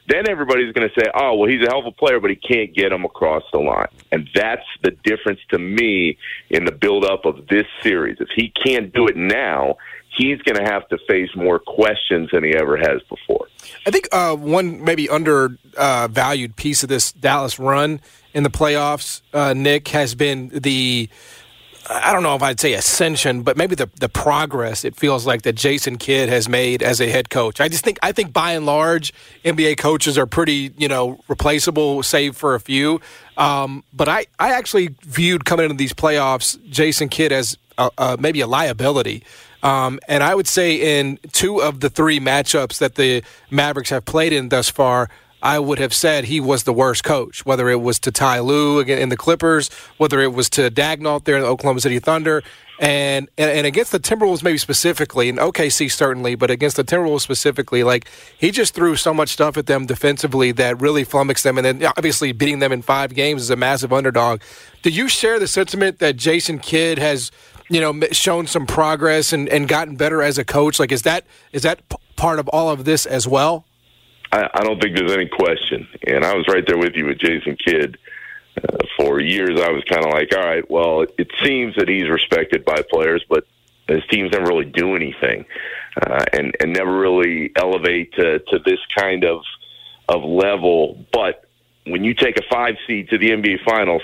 then everybody's going to say, oh, well, he's a hell of a player, but he can't get him across the line. And that's the difference to me in the buildup of this series. If he can't do it now, he's going to have to face more questions than he ever has before. I think uh, one maybe undervalued uh, piece of this Dallas run in the playoffs, uh, Nick, has been the – I don't know if I'd say ascension, but maybe the the progress it feels like that Jason Kidd has made as a head coach. I just think I think by and large N B A coaches are pretty, you know, replaceable, save for a few. Um, but I, I actually viewed coming into these playoffs Jason Kidd as a, a, maybe a liability. Um, and I would say in two of the three matchups that the Mavericks have played in thus far, I would have said he was the worst coach, whether it was to Ty Lue in the Clippers, whether it was to Daigneault there in the Oklahoma City Thunder, and, and against the Timberwolves maybe specifically, and O K C certainly, but against the Timberwolves specifically, like he just threw so much stuff at them defensively that really flummoxed them, and then obviously beating them in five games as a massive underdog. Do you share the sentiment that Jason Kidd has, you know, shown some progress and, and gotten better as a coach? Like, is that is that p- part of all of this as well? I, I don't think there's any question. And I was right there with you with Jason Kidd. Uh, for years, I was kind of like, all right, well, it, it seems that he's respected by players, but his teams never really do anything uh, and, and never really elevate to, to this kind of of level. But when you take a five seed to the N B A Finals,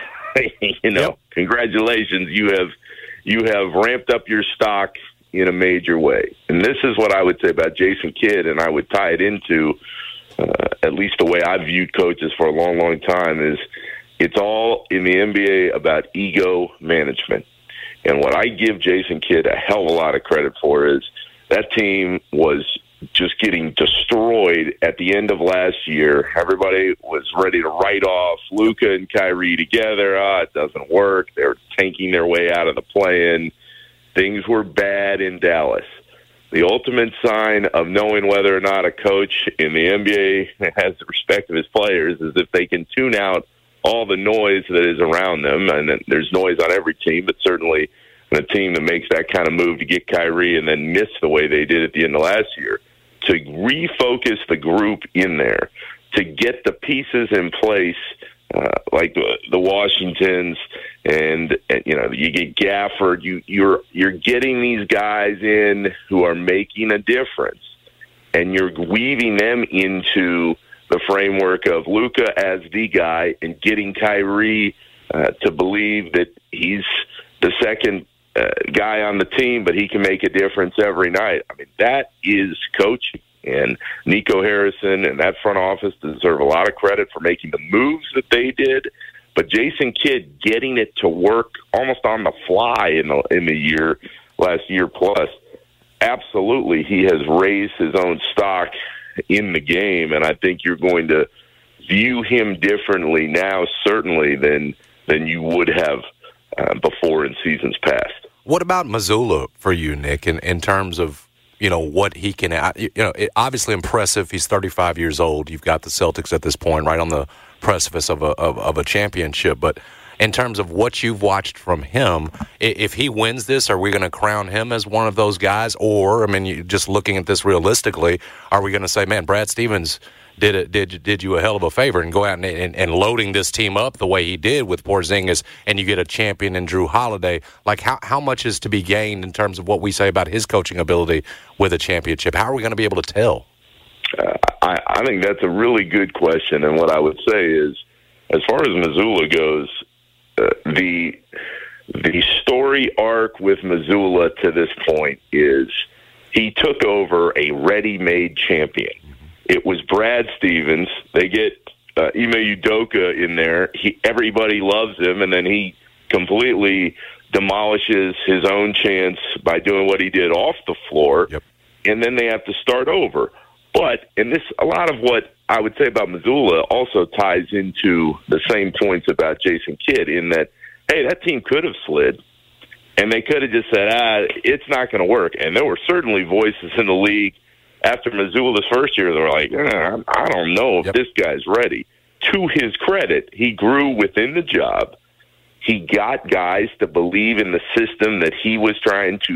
you know, yep. Congratulations, you have you have ramped up your stock in a major way. And this is what I would say about Jason Kidd, and I would tie it into uh, at least the way I've viewed coaches for a long, long time, is it's all in the N B A about ego management. And what I give Jason Kidd a hell of a lot of credit for is that team was just getting destroyed at the end of last year. Everybody was ready to write off Luka and Kyrie together. Ah, it doesn't work. They're tanking their way out of the play-in. Things were bad in Dallas. The ultimate sign of knowing whether or not a coach in the N B A has the respect of his players is if they can tune out all the noise that is around them. And there's noise on every team, but certainly a team that makes that kind of move to get Kyrie and then miss the way they did at the end of last year, to refocus the group in there, to get the pieces in place, uh, like the, the Washingtons, and, and you know, you get Gafford. You, you're you're getting these guys in who are making a difference, and you're weaving them into the framework of Luka as the guy, and getting Kyrie uh, to believe that he's the second uh, guy on the team, but he can make a difference every night. I mean, that is coaching. And Nico Harrison and that front office deserve a lot of credit for making the moves that they did. But Jason Kidd getting it to work almost on the fly in the in the year, last year plus, absolutely he has raised his own stock in the game. And I think you're going to view him differently now, certainly, than than you would have uh, before in seasons past. What about Mazzulla for you, Nick, in, in terms of, you know, what he can, you know, it, obviously impressive. He's thirty-five years old. You've got the Celtics at this point right on the precipice of a, of, of a championship. But in terms of what you've watched from him, if he wins this, are we going to crown him as one of those guys? Or, I mean, you, just looking at this realistically, are we going to say, man, Brad Stevens did it, did did you a hell of a favor and go out and, and, and loading this team up the way he did with Porzingis, and you get a champion in Drew Holiday? Like, how, how much is to be gained in terms of what we say about his coaching ability with a championship? How are we going to be able to tell? Uh, I, I think that's a really good question, and what I would say is, as far as Mazzulla goes, uh, the the story arc with Mazzulla to this point is he took over a ready-made champion. It was Brad Stevens. They get uh, Ime Udoka in there. He, everybody loves him, and then he completely demolishes his own chance by doing what he did off the floor. Yep. And then they have to start over. But, and this, a lot of what I would say about Mazzulla also ties into the same points about Jason Kidd, in that, hey, that team could have slid, and they could have just said, ah, it's not going to work. And there were certainly voices in the league after Mazzulla's first year, they were like, eh, I don't know if yep. this guy's ready. To his credit, he grew within the job. He got guys to believe in the system that he was trying to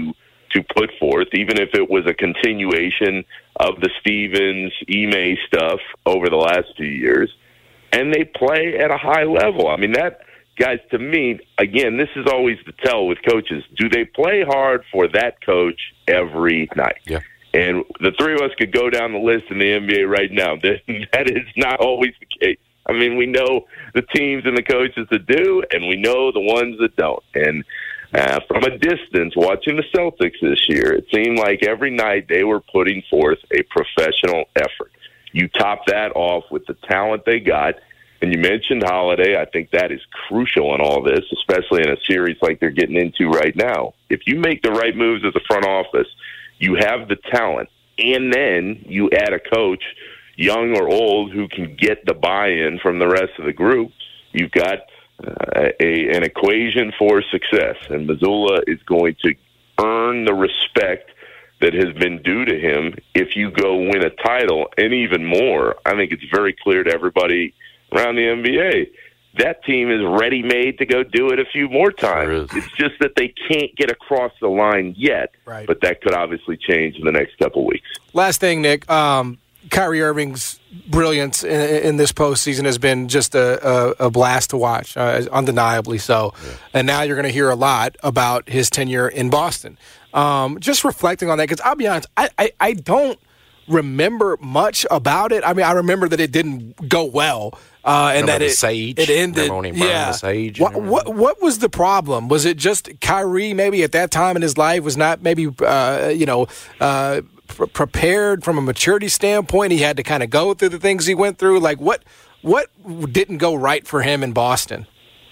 to put forth, even if it was a continuation of the Stevens, Ime stuff over the last few years, and they play at a high level. I mean, that, guys, to me, again, this is always the tell with coaches. Do they play hard for that coach every night? Yeah. And the three of us could go down the list in the N B A right now. That, that is not always the case. I mean, we know the teams and the coaches that do, and we know the ones that don't. And uh, from a distance, watching the Celtics this year, it seemed like every night they were putting forth a professional effort. You top that off with the talent they got, and you mentioned Holiday. I think that is crucial in all this, especially in a series like they're getting into right now. If you make the right moves as a front office, you have the talent, and then you add a coach, young or old, who can get the buy-in from the rest of the group. You've got uh, a, an equation for success, and Mazzulla is going to earn the respect that has been due to him if you go win a title, and even more. I think it's very clear to everybody around the N B A. That team is ready-made to go do it a few more times. Sure, it's just that they can't get across the line yet, right. But that could obviously change in the next couple weeks. Last thing, Nick, um, Kyrie Irving's brilliance in, in this postseason has been just a, a, a blast to watch, uh, undeniably so. Yeah. And now you're going to hear a lot about his tenure in Boston. Um, just reflecting on that, because I'll be honest, I, I, I don't remember much about it. I mean, I remember that it didn't go well. Uh, and remember that the it, sage? it ended. When he burned yeah. the sage what, what what was the problem? Was it just Kyrie maybe at that time in his life was not maybe uh, you know uh, pr- prepared from a maturity standpoint? He had to kind of go through the things he went through. Like what what didn't go right for him in Boston?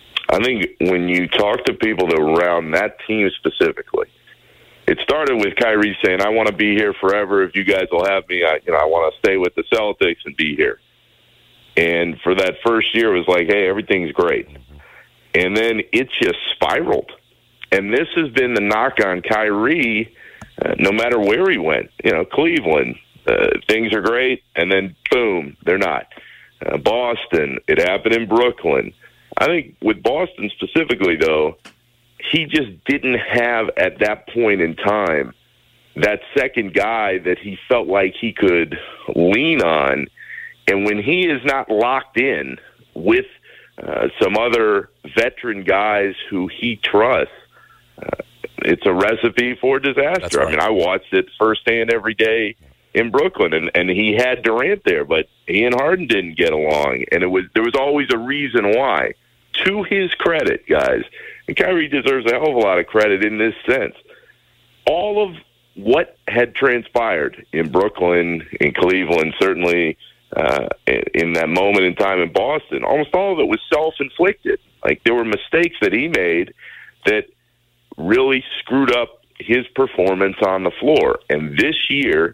I think when you talk to people that were around that team specifically, it started with Kyrie saying, "I want to be here forever. If you guys will have me, I you know I want to stay with the Celtics and be here." And for that first year, it was like, hey, everything's great. And then it just spiraled. And this has been the knock on Kyrie, uh, no matter where he went. You know, Cleveland, uh, things are great, and then, boom, they're not. Uh, Boston, it happened in Brooklyn. I think with Boston specifically, though, he just didn't have, at that point in time, that second guy that he felt like he could lean on. And when he is not locked in with uh, some other veteran guys who he trusts, uh, it's a recipe for disaster. Right. I mean, I watched it firsthand every day in Brooklyn, and, and he had Durant there, but he and Harden didn't get along, and it was there was always a reason why. To his credit, guys, and Kyrie deserves a hell of a lot of credit in this sense. All of what had transpired in Brooklyn, in Cleveland, certainly. Uh, in that moment in time in Boston, almost all of it was self-inflicted. Like there were mistakes that he made that really screwed up his performance on the floor. And this year,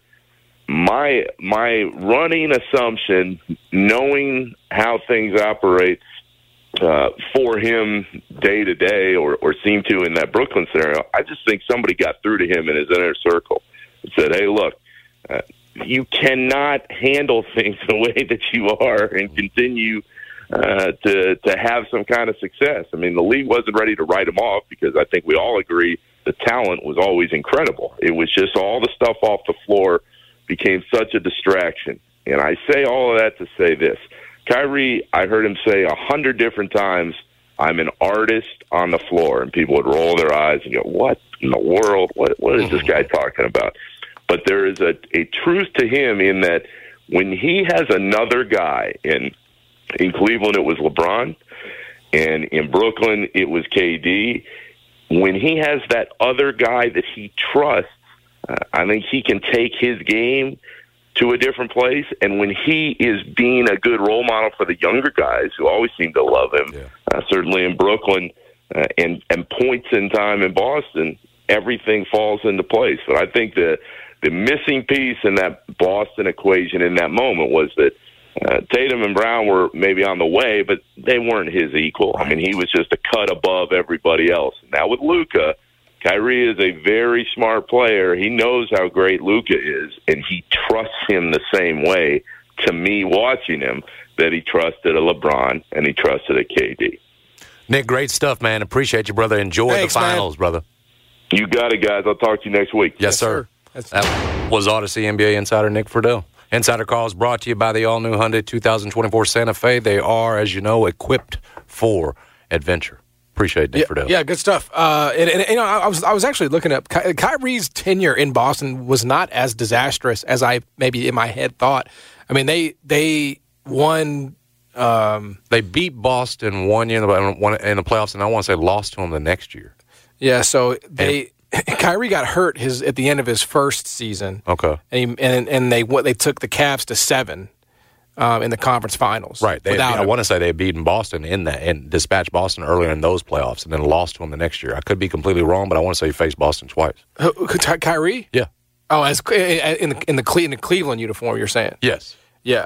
my my running assumption, knowing how things operate uh, for him day to day, or or seem to in that Brooklyn scenario, I just think somebody got through to him in his inner circle and said, "Hey, look." Uh, You cannot handle things the way that you are and continue uh, to to have some kind of success. I mean, the league wasn't ready to write him off because I think we all agree the talent was always incredible. It was just all the stuff off the floor became such a distraction. And I say all of that to say this. Kyrie, I heard him say a hundred different times, I'm an artist on the floor. And people would roll their eyes and go, what in the world? What What is this guy talking about? But there is a, a truth to him in that when he has another guy, in in Cleveland it was LeBron, and in Brooklyn it was K D, when he has that other guy that he trusts, uh, I think he can take his game to a different place. And when he is being a good role model for the younger guys who always seem to love him, yeah. uh, certainly in Brooklyn uh, and, and points in time in Boston, everything falls into place. But I think the The missing piece in that Boston equation in that moment was that uh, Tatum and Brown were maybe on the way, but they weren't his equal. I mean, he was just a cut above everybody else. Now with Luka, Kyrie is a very smart player. He knows how great Luka is, and he trusts him the same way, to me, watching him, that he trusted a LeBron and he trusted a K D. Nick, great stuff, man. Appreciate you, brother. Enjoy Thanks, the finals, man. brother. You got it, guys. I'll talk to you next week. Yes, Yes, sir. sir. That's- That was Odyssey N B A insider Nick Friedel. Insider Calls brought to you by the all-new Hyundai twenty twenty-four Santa Fe. They are, as you know, equipped for adventure. Appreciate Nick Yeah, Friedel. yeah, good stuff. Uh, and, and you know, I was I was actually looking up Ky- Kyrie's tenure in Boston was not as disastrous as I maybe in my head thought. I mean, they they won. Um, They beat Boston one year in the, one, in the playoffs, and I want to say lost to them the next year. yeah, so they Kyrie got hurt his at the end of his first season. Okay. and he, and and they what they took the Cavs to seven um, in the conference finals. Right. They, without I him. want to say they had beaten Boston in that and dispatched Boston earlier in those playoffs and then lost to them the next year. I could be completely wrong, but I want to say he faced Boston twice. Who- who- Ky- Kyrie. Yeah. Oh, as in the in the, Cle- in the Cleveland uniform, you're saying? Yes. Yeah.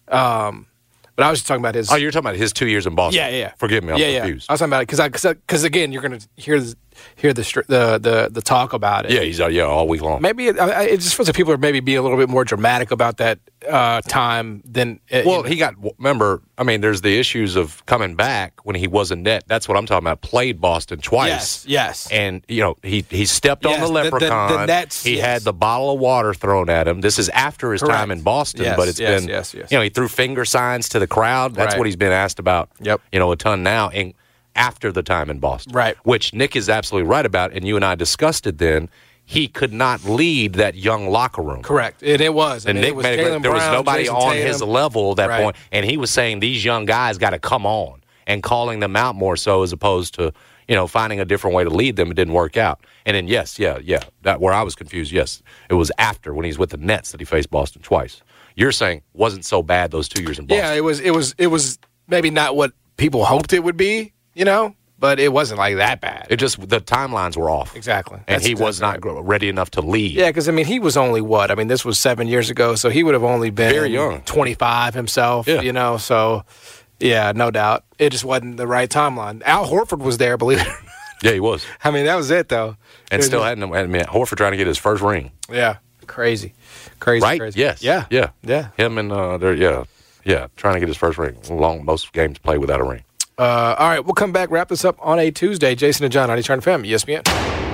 Um, but I was just talking about his. Oh, you're talking about his two years in Boston. Yeah, yeah, yeah. Forgive me, I'm yeah, confused. Yeah. I was talking about it because because because again, you're going to hear the, hear the, str- the the the talk about it. Yeah, he's uh, yeah all week long. Maybe it, I, it just feels like people are maybe being a little bit more dramatic about that uh, time than. Uh, Well, you know. he got, remember, I mean, there's the issues of coming back when he was in net. That's what I'm talking about. Played Boston twice. Yes, yes. And, you know, he, he stepped Yes, on the the- the- the leprechaun. Nets, he yes. had the bottle of water thrown at him. This is after his Correct. time in Boston, Yes, but it's yes, been, yes, yes. you know, he threw finger signs to the crowd. That's Right. what he's been asked about, Yep. you know, a ton now. And after the time in Boston. Right. Which Nick is absolutely right about, and you and I discussed it then. He could not lead that young locker room. Correct, and it was. I And mean, Nick it was made it clear Jaylen there was Brown, nobody Jason on Tatum. his level at that Right. point, and he was saying these young guys got to come on and calling them out more so as opposed to you know finding a different way to lead them. It didn't work out. And then yes, yeah, yeah, that where I was confused. Yes, it was after when he's with the Nets that he faced Boston twice. You're saying wasn't so bad those two years in Boston. Yeah, it was. It was. It was maybe not what people hoped it would be. You know, but it wasn't like that bad. It just the timelines were off. Exactly. And That's he was not exactly gr- ready enough to lead. Yeah, because I mean, he was only what? I mean, this was seven years ago, so he would have only been Very young. twenty-five himself. Yeah. You know, so yeah, no doubt, it just wasn't the right timeline. Al Horford was there, believe it or not. Yeah, he was. I mean, that was it though. And It still was- hadn't. I mean, Horford trying to get his first ring. Yeah, crazy, crazy, Right? crazy. Yes. Yeah, Yeah. yeah. Him and uh, they're yeah, yeah, trying to get his first ring. Long most games play without a ring. Uh, all right, we'll come back, wrap this up on a Tuesday. Jason and John, ninety Turn F M, E S P N.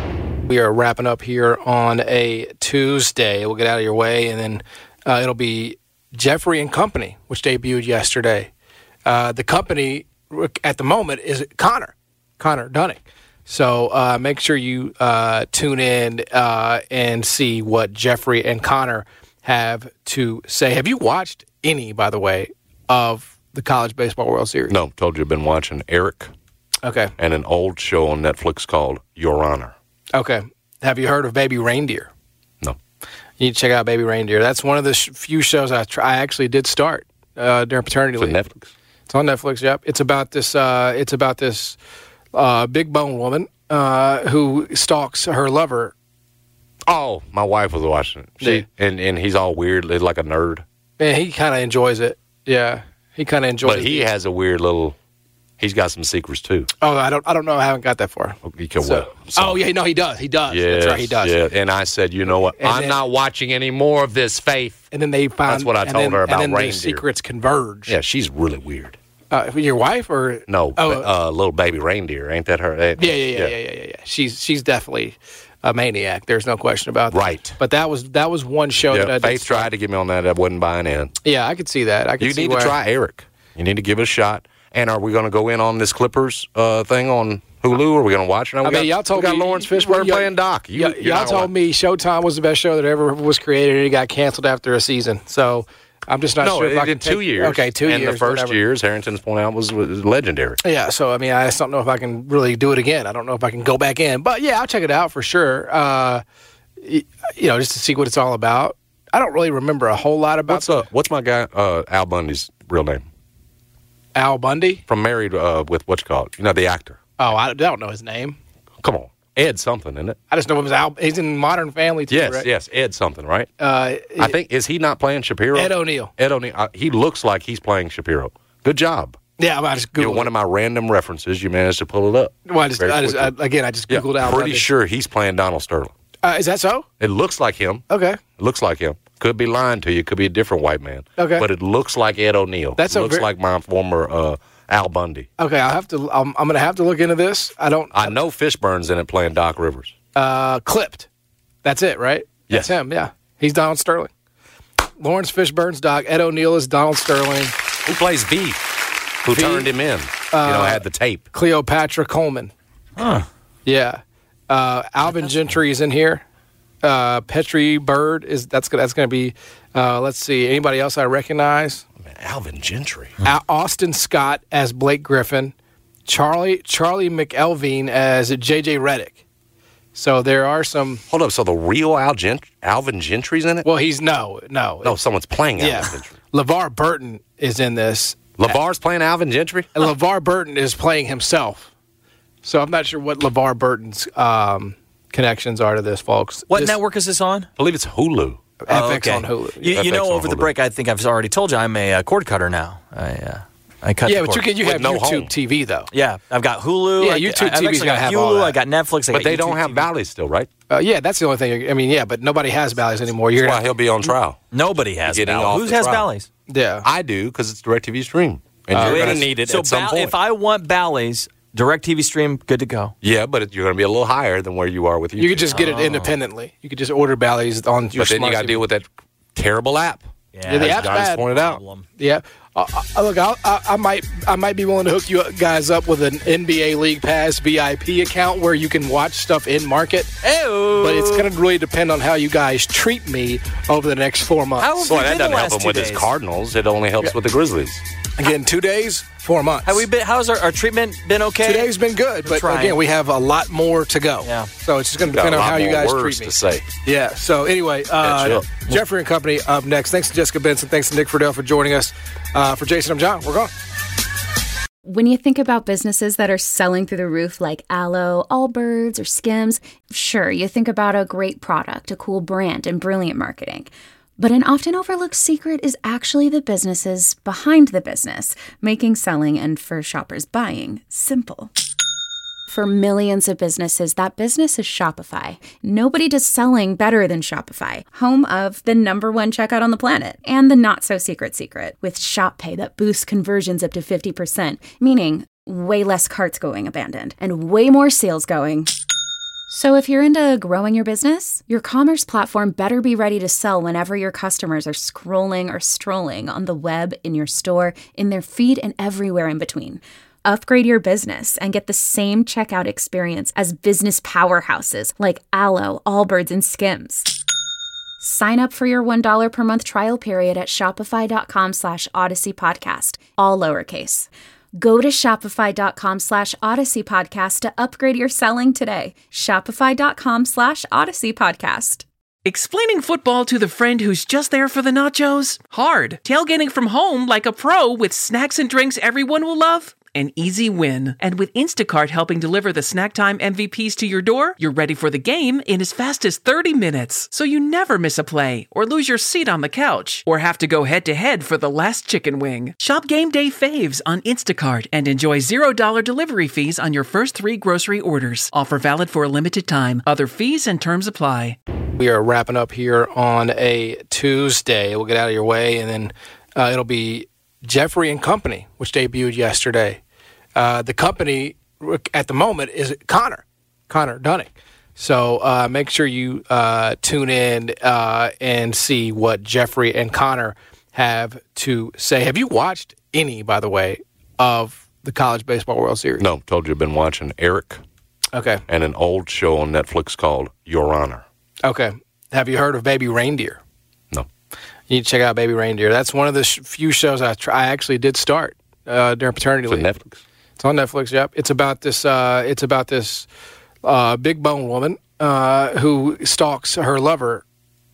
We are wrapping up here on a Tuesday. We'll get out of your way, and then uh, it'll be Jeffrey and Company, which debuted yesterday. Uh, the company at the moment is Connor, Connor Dunning. So uh, make sure you uh, tune in uh, and see what Jeffrey and Connor have to say. Have you watched any, by the way, of the College Baseball World Series? No, told you I've been watching Eric Okay. and an old show on Netflix called Your Honor. Okay. Have you heard of Baby Reindeer? No. You need to check out Baby Reindeer. That's one of the sh- few shows I, tr- I actually did start uh, during paternity It's on leave. Netflix. It's on Netflix. Yep. It's about this. Uh, it's about this uh, big bone woman uh, who stalks her lover. Oh, my wife was watching it. She, Yeah. and, and he's all weird, like a nerd. And he kind of enjoys it. Yeah. He kind of enjoys. But he it. has a weird little, he's got some secrets too. Oh, I don't. I don't know. I haven't got that far. You can, So- well, so- oh yeah. No, he does. He does. Yes, That's right. He does. Yeah. And I said, you know what? And I'm then- not watching any more of this, Faith. And then they find. That's what I and told then- her about And then reindeer. the secrets converge. Yeah, she's really weird. Uh, your wife or No, Oh, uh, little baby reindeer. Ain't that her? Yeah, yeah, yeah, yeah, yeah, yeah, yeah. She's she's definitely a maniac. There's no question about that. Right. But that was that was one show Yeah, that I did Faith start. tried to get me on that. I wasn't buying in. Yeah, I could see that. I could You see need to why- try Eric. You need to give it a shot. And are we going to go in on this Clippers uh, thing on Hulu? Or are we going to watch it? No, we I mean, got, y'all told we got me Lawrence Fishburne y'all- playing Doc. You, y- you're y'all not told gonna- me Showtime was the best show that ever was created, and it got canceled after a season. So I'm just not No, sure if I it can did two take- years. Okay, two and years. the first whatever. years, Harrington's point out, was, was legendary. Yeah, so I mean, I just don't know if I can really do it again. I don't know if I can go back in, but yeah, I'll check it out for sure. Uh, y- you know, just to see what it's all about. I don't really remember a whole lot about What's uh, what's my guy uh, Al Bundy's real name? Al Bundy. From Married uh, with what you call it? You know, the actor. Oh, I don't know his name. Come on, Ed something, isn't it? I just know it was Al. He's in Modern Family too, Yes, right? yes, Ed something, right? Uh, I think is he not playing Shapiro? Ed O'Neill. Ed O'Neill. Uh, he looks like he's playing Shapiro. Good job. Yeah, I just You know, googled. one of my random references, you managed to pull it up. well, I just, very I just I, quickly. again, I just Yeah, googled Al pretty Bundy. sure he's playing Donald Sterling. Uh, is that so? It looks like him. Okay. It looks like him. Could be lying to you. Could be a different white man. Okay. But it looks like Ed O'Neill. That's it a looks ver- like my former uh, Al Bundy. Okay, I'll have to. I'm, I'm going to have to look into this. I don't. I know Fishburne's in it playing Doc Rivers. Uh, Clipped. That's it, right? Yes. That's him, yeah. He's Donald Sterling. Lawrence Fishburne's Doc. Ed O'Neill is Donald Sterling. Who plays V? Who V? turned him in? Uh, you know, had the tape. Cleopatra Coleman. Huh. Yeah. Uh, Alvin Gentry is in here. Uh, Petrie Bird is that's that's going to be. Uh, let's see. Anybody else I recognize? Man, Alvin Gentry. A- Austin Scott as Blake Griffin. Charlie Charlie McElveen as J J Redick. So there are some. Hold up. So the real Al Gent- Alvin Gentry's in it? Well, he's no, no. No, someone's playing Alvin Yeah. Gentry. LeVar Burton is in this. LeVar's playing Alvin Gentry? And LeVar Burton is playing himself. So I'm not sure what LeVar Burton's um, connections are to this, folks. What this, network is this on? I believe it's Hulu. F X Oh, okay. on Hulu. You, F X you know, on over the Hulu. break, I think I've already told you I'm a uh, cord cutter now. I uh, I cut. Yeah, the but you cord. can you With have no YouTube home. T V though. Yeah, I've got Hulu. Yeah, I, YouTube I've T V's actually gotta got have Hulu. all that. I got Netflix. I But got they don't YouTube have T V. Bally's still, right? Uh, yeah, that's the only thing. I mean, yeah, but nobody has Bally's anymore. You're That's why gonna, he'll be on trial. Nobody has Getting Bally's. off Who the has trial. Bally's? yeah. I do because it's DirecTV Stream. And Uh, you're really? going to need it So at some Bal- point. if I want Bally's, DirecTV Stream, good to go. yeah, but it, you're going to be a little higher than where you are with YouTube. You could just get it independently. You could just order Bally's on your But then you smart got to T V. deal with that terrible app. Yeah, the as app's John's bad. pointed out. Problem. Yeah. Uh, uh, look, I'll, I, I might, I might be willing to hook you guys up with an N B A League Pass V I P account where you can watch stuff in market. Ew. But it's going to really depend on how you guys treat me over the next four months. How have Boy, we that been the doesn't help last him two with his days? Cardinals. It only helps with the Grizzlies. Again, two days, four months. Have we been? How's our, our treatment been? Okay. Today's been good, but trying. again, we have a lot more to go. Yeah. So it's just going to Got depend a on lot how you more guys words treat me. to say. Yeah. So anyway, uh, chill. Jeffrey and Company up next. Thanks to Jessica Benson. Thanks to Nick Friedel for joining us. Uh, for Jason, I'm John. We're gone. When you think about businesses that are selling through the roof like Aloe, Allbirds, or Skims, sure, you think about a great product, a cool brand, and brilliant marketing. But an often overlooked secret is actually the businesses behind the business, making selling and, for shoppers, buying simple. For millions of businesses, that business is Shopify. Nobody does selling better than Shopify, home of the number one checkout on the planet, and the not-so-secret secret, with Shop Pay that boosts conversions up to fifty percent, meaning way less carts going abandoned, and way more sales going. So if you're into growing your business, your commerce platform better be ready to sell whenever your customers are scrolling or strolling on the web, in your store, in their feed, and everywhere in between. Upgrade your business and get the same checkout experience as business powerhouses like Aloe, Allbirds, and Skims. Sign up for your one dollar per month trial period at shopify.com slash Odyssey Podcast, all lowercase. Go to shopify.com slash Odyssey Podcast to upgrade your selling today. Shopify.com slash Odyssey Podcast. Explaining football to the friend who's just there for the nachos? Hard. Tailgating from home like a pro with snacks and drinks everyone will love? An easy win. And with Instacart helping deliver the snack time M V Ps to your door, you're ready for the game in as fast as thirty minutes. So you never miss a play, or lose your seat on the couch, or have to go head-to-head for the last chicken wing. Shop game day faves on Instacart and enjoy zero dollars delivery fees on your first three grocery orders. Offer valid for a limited time. Other fees and terms apply. We are wrapping up here on a Tuesday. We'll get out of your way, and then uh, it'll be Jeffrey and Company, which debuted yesterday. Uh, the company at the moment is Connor, Connor Dunning. So uh, make sure you uh, tune in uh, and see what Jeffrey and Connor have to say. Have you watched any, by the way, of the College Baseball World Series? No, told you I've been watching Eric Okay. and an old show on Netflix called Your Honor. Okay. Have you heard of Baby Reindeer? No. You need to check out Baby Reindeer. That's one of the sh- few shows I, tr- I actually did start uh, during paternity It's on leave. Netflix. It's on Netflix. Yep. It's about this. Uh, it's about this uh, big bone woman uh, who stalks her lover.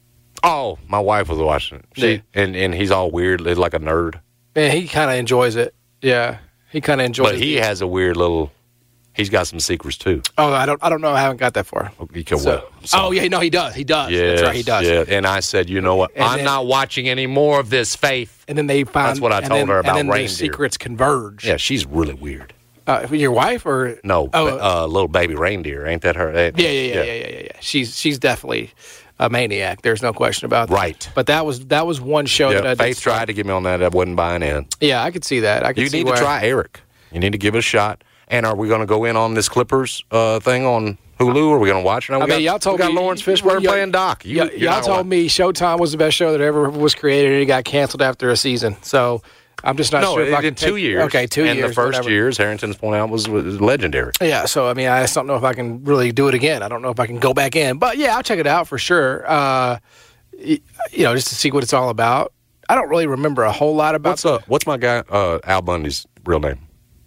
Oh, my wife was watching it. She, Yeah. and, and he's all weird, like a nerd. And he kind of enjoys it. Yeah, he kind of enjoys. But he it. has a weird little, he's got some secrets too. Oh, I don't. I don't know. I haven't got that far. You can So- well, so- oh yeah, no, he does. He does. Yes, That's right. He does. Yeah. And I said, you know what? And I'm then- not watching any more of this, Faith. And then they find. That's what I and told then, her about And then reindeer. the secrets converge. Yeah, she's really weird. Uh, your wife or No, Oh, uh, little baby reindeer. Ain't that her? Yeah, yeah, yeah, yeah, yeah, yeah, yeah. She's she's definitely a maniac. There's no question about that. Right. But that was that was one show Yeah, that I did Faith start. tried to get me on that. I wasn't buying in. Yeah, I could see that. I could You see need to why- try Eric. You need to give it a shot. And are we going to go in on this Clippers uh, thing on Hulu? Are we going to watch it? No, we I mean, got, y'all told we got me Lawrence Fishburne y'all- playing Doc. You, Y- you're y'all not told watching. me Showtime was the best show that ever was created, and it got canceled after a season. So I'm just not No, sure if it I did can two take- years. Okay, two and years. the first whatever. years, Harrington's point out, was, was legendary. Yeah, so I mean, I just don't know if I can really do it again. I don't know if I can go back in, but yeah, I'll check it out for sure. Uh, y- you know, just to see what it's all about. I don't really remember a whole lot about What's uh, what's my guy uh, Al Bundy's real name?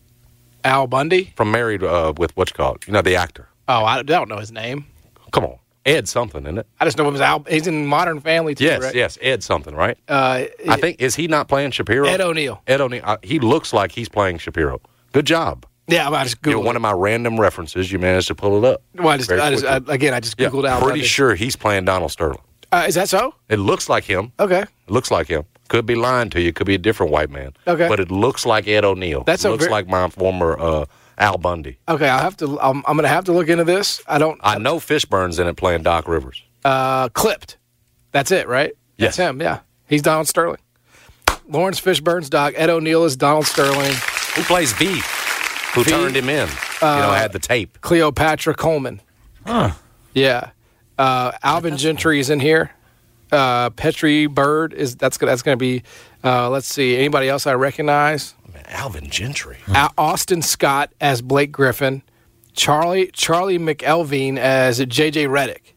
Al Bundy. From Married uh, with what you call it? You know, the actor. Oh, I don't know his name. Come on, Ed something, isn't it? I just know it was Al. He's in Modern Family too, Yes, right? yes, Ed something, right? Uh, I think is he not playing Shapiro? Ed O'Neill. Ed O'Neill. Uh, he looks like he's playing Shapiro. Good job. Yeah, I just You know, googled. one of my random references, you managed to pull it up. Well, I just, very I just I, quickly. again, I just Yeah, googled Al pretty Bundy. sure he's playing Donald Sterling. Uh, is that so? It looks like him. Okay. It looks like him. Could be lying to you. Could be a different white man. Okay. But it looks like Ed O'Neill. That's it a looks ver- like my former uh, Al Bundy. Okay, I'll have to. I'm, I'm going to have to look into this. I don't. I know Fishburne's in it playing Doc Rivers. Uh, clipped. That's it, right? That's Yes. him. Yeah, he's Donald Sterling. Lawrence Fishburne's Doc. Ed O'Neill is Donald Sterling. Who plays V? Who V? turned him in? you know, had the tape. Cleopatra Coleman. Huh. Yeah. Uh, Alvin Gentry is in here. Uh, Petrie Bird is that's gonna that's gonna be. Uh, let's see. Anybody else I recognize? Man, Alvin Gentry. Al- Austin Scott as Blake Griffin. Charlie Charlie McElveen as J J Reddick.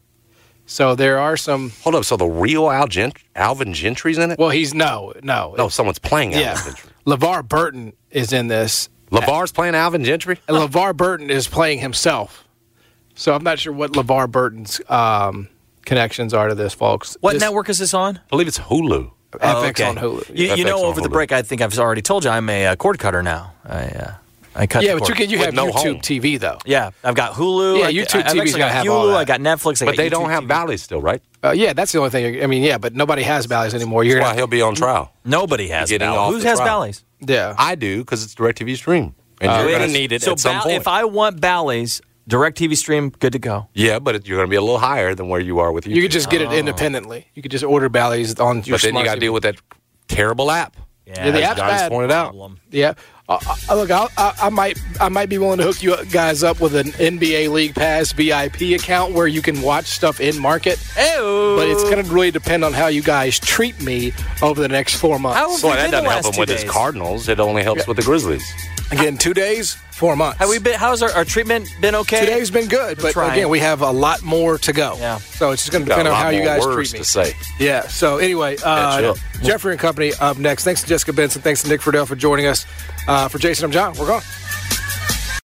So there are some. Hold up. So the real Al Gent- Alvin Gentry's in it? Well, he's no no no, someone's playing yeah. Alvin Gentry. LeVar Burton is in this. LeVar's playing Alvin Gentry? And LeVar Burton is playing himself. So I'm not sure what LeVar Burton's um, connections are to this, folks. What This- network is this on? I believe it's Hulu. F X Oh, okay. on Hulu. You, you F X know, on over the Hulu. break, I think I've already told you I'm a uh, cord cutter now. I uh, I cut. Yeah, the but you cord. can you With have no YouTube home. T V though. Yeah, I've got Hulu. Yeah, I, YouTube I've T V's actually gotta got have Hulu. all that. I got Netflix. I But got they don't YouTube have T V. Bally's still, right? Uh, yeah, that's the only thing. I mean, yeah, but nobody has Bally's anymore. You're That's why gonna, he'll be on trial. Nobody has Getting Bally's. off Who the has trial. Bally's? yeah. I do because it's DirecTV Stream. And Uh, you're really? going to need it So at some Bal- point. if I want Bally's, DirecTV Stream, good to go. yeah, but it, you're going to be a little higher than where you are with YouTube. You could just get it independently. You could just order Bally's on your But then you smart got to T V. deal with that terrible app. Yeah, the As app's John's bad. pointed out. Problem. Yeah. Uh, uh, look, I'll, I, I might, I might be willing to hook you guys up with an N B A League Pass V I P account where you can watch stuff in market. Ew. But it's going to really depend on how you guys treat me over the next four months. How have Boy, we that been doesn't the help last him with two his days? Cardinals. It only helps with the Grizzlies. Again, two days, four months. Have we been? How's our, our treatment been? Okay. Today's been good, but trying. again, we have a lot more to go. Yeah. So it's just going to Got depend a on lot how you more guys words treat me. to say. Yeah. So anyway, uh, chill. Jeffrey and Company up next. Thanks to Jessica Benson. Thanks to Nick Friedel for joining us. Uh, for Jason, I'm John. We're gone.